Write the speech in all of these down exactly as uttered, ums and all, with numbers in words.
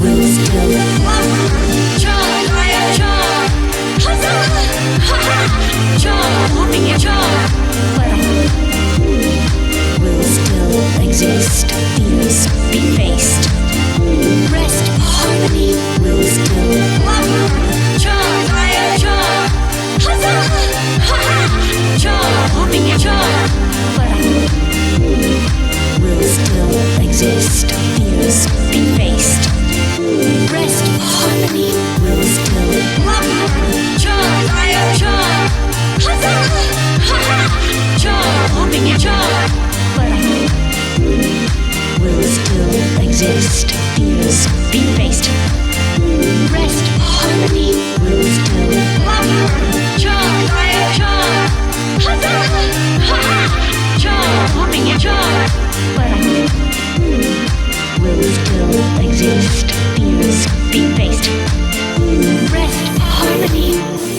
will still will still exist. Fears be faced. Rest, harmony will still will still exist. Fears be faced. Rest, harmony will still will still exist. Fears be faced. Rest, harmony will still will still exist. Fears be faced. Rest, harmony.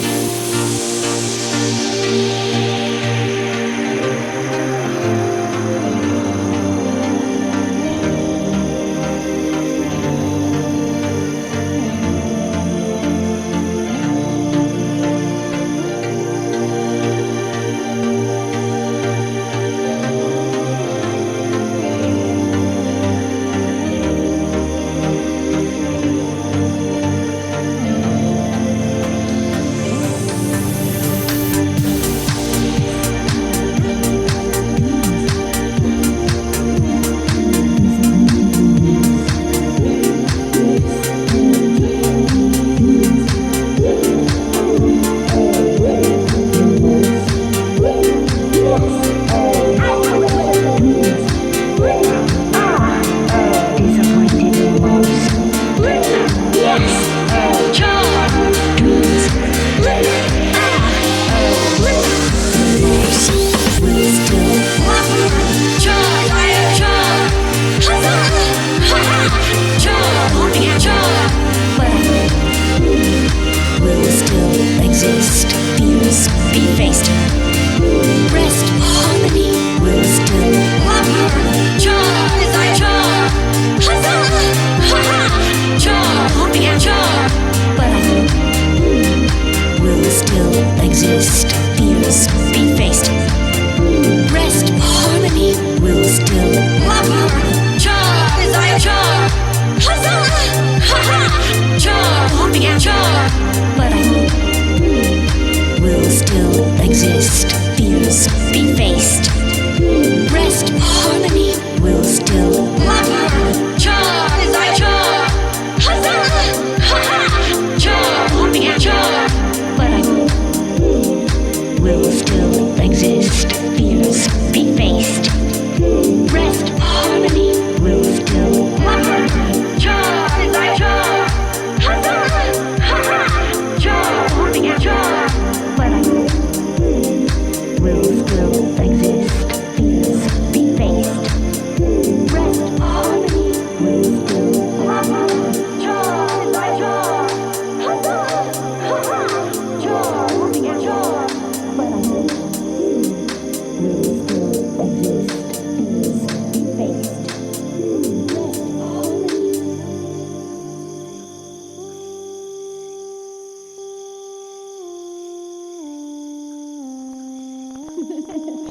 Exist, fears be faced. Rest, harmony will still will still exist. Fears be faced. Rest, harmony will still will still exist. Fears be faced. Rest, harmony will still will still exist. Fears be faced. Rest, harmony will still will still exist. Fears be faced. Rest, harmony will still Ha ha ha.